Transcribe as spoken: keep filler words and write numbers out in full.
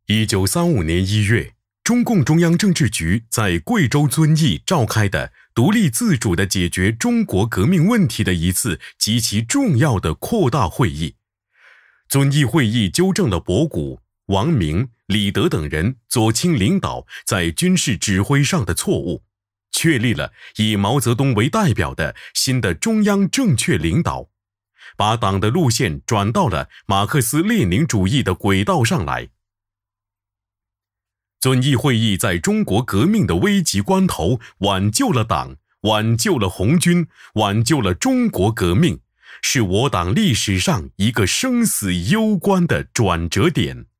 一九三五年一月，中共中央政治局在贵州遵义召开的独立自主地解决中国革命问题的一次极其重要的扩大会议。遵义会议纠正了博古、王明、李德等人左倾领导在军事指挥上的错误，确立了以毛泽东为代表的新的中央正确领导，把党的路线转到了马克思列宁主义的轨道上来。遵义会议在中国革命的危急关头挽救了党，挽救了红军，挽救了中国革命，是我党历史上一个生死攸关的转折点。